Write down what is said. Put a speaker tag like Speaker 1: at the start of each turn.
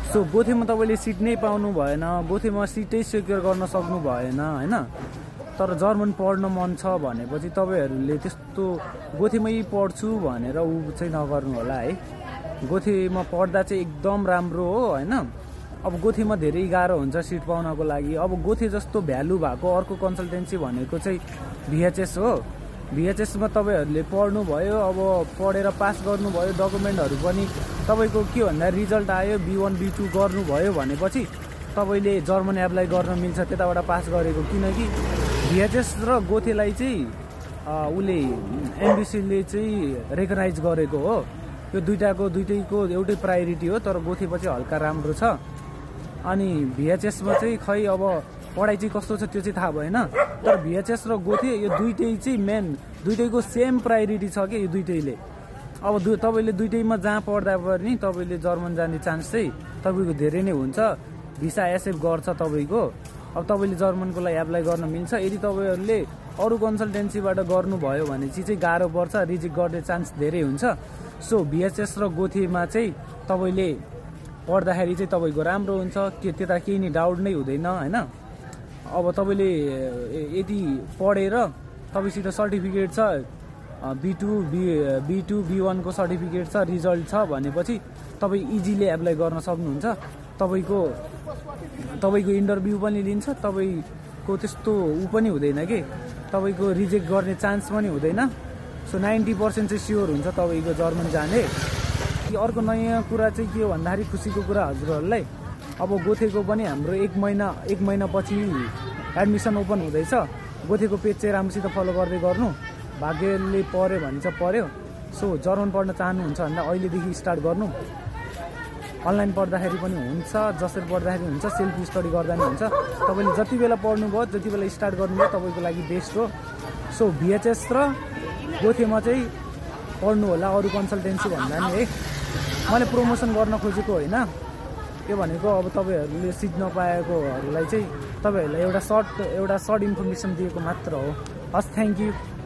Speaker 1: So गोथेमा तपाईँले seat नै पाउनु भएन, गोथेमा सिटै सेक्योर गर्न सक्नु भएन होइन। तर जर्मन पढ्न मन छ भनेपछि तपाईँहरूले त्यस्तो गोथेमै पढ्छु भनेर ऊ चाहिँ नगर्नु होला है। गोथेमा पढ्दा चाहिँ एकदम राम्रो हो होइन। अब गोथेमा धेरै गाह्रो हुन्छ सिट पाउनको लागि। अब गोथे जस्तो भ्यालु भएको अर्को कन्सल्टेन्सी भनेको चाहिँ भिएचएस हो। भिएचएसमा तपाईँहरूले पढ्नुभयो, अब पढेर पास गर्नुभयो, डकुमेन्टहरू पनि तपाईँको के भन्दा रिजल्ट आयो B1 B2 गर्नुभयो भनेपछि तपाईँले जर्मन एप्लाई गर्न मिल्छ त्यताबाट पास गरेको। किनकि भिएचएस र गोथेलाई चाहिँ उसले एमबिसीले चाहिँ रेकगनाइज गरेको हो। यो दुइटैको एउटै प्रायोरिटी हो, तर गोथेमा चाहिँ हल्का राम्रो छ। अनि भिएचएसमा चाहिँ खै अब पढाइ चाहिँ कस्तो छ त्यो चाहिँ थाहा भएन, तर भिएचएस र गोथे यो दुइटै चाहिँ मेन, दुइटैको सेम प्रायोरिटी छ कि यो दुइटैले। अब तपाईँले दुइटैमा जहाँ पढ्दा पनि तपाईँले जर्मन जाने चान्स चाहिँ तपाईँको धेरै नै हुन्छ। भिसा एक्सेप्ट गर्छ तपाईँको। अब तपाईँले जर्मनको लागि एप्लाई गर्न मिल्छ। यदि तपाईँहरूले अरू कन्सल्टेन्सीबाट गर्नुभयो भने चाहिँ गाह्रो पर्छ, रिजेक्ट गर्ने चान्स धेरै हुन्छ। सो भिएचएस र गोथेमा चाहिँ तपाईँले पढ्दाखेरि चाहिँ तपाईँको राम्रो हुन्छ, त्यता केही नि डाउट नै हुँदैन होइन। अब तपाईँले यदि पढेर तपाईँसित सर्टिफिकेट छ B2 B1 को सर्टिफिकेट छ, रिजल्ट छ भनेपछि तपाईँ इजिली एप्लाई गर्न सक्नुहुन्छ। तपाईँको इन्टरभ्यू पनि लिन्छ, तपाईँको त्यस्तो ऊ पनि हुँदैन कि तपाईँको रिजेक्ट गर्ने चान्स पनि हुँदैन। सो 90% चाहिँ स्योर हुन्छ तपाईँको जर्मन जाने। अर्को नयाँ कुरा चाहिँ के हो भन्दाखेरि खुसीको कुरा हजुरहरूलाई, अब गोथेको पनि हाम्रो एक महिना पछि एडमिसन ओपन हुँदैछ। गोथेको पेज चाहिँ राम्रोसित फलो गर्दै गर्नु, भाग्यले पऱ्यो भने चाहिँ पऱ्यो। सो जर्मन पढ्न चाहनुहुन्छ भन्दा अहिलेदेखि स्टार्ट गर्नु। अनलाइन पढ्दाखेरि पनि हुन्छ, जसरी पढ्दाखेरि हुन्छ, सेल्फ स्टडी गर्दा पनि हुन्छ। तपाईँले जति बेला पढ्नुभयो, जति बेला स्टार्ट गर्नुभयो तपाईँको लागि बेस्ट हो। सो भिएचएस र गोथेमा चाहिँ पढ्नु होला अरू कन्सल्टेन्सी भन्दा नि है। मैले प्रमोसन गर्न खोजेको होइन, के भनेको अब तपाईँहरूले सिट नपाएकोहरूलाई चाहिँ तपाईँहरूलाई एउटा सर्ट इन्फर्मेसन दिएको मात्र हो। हस्, थ्याङ्क यू।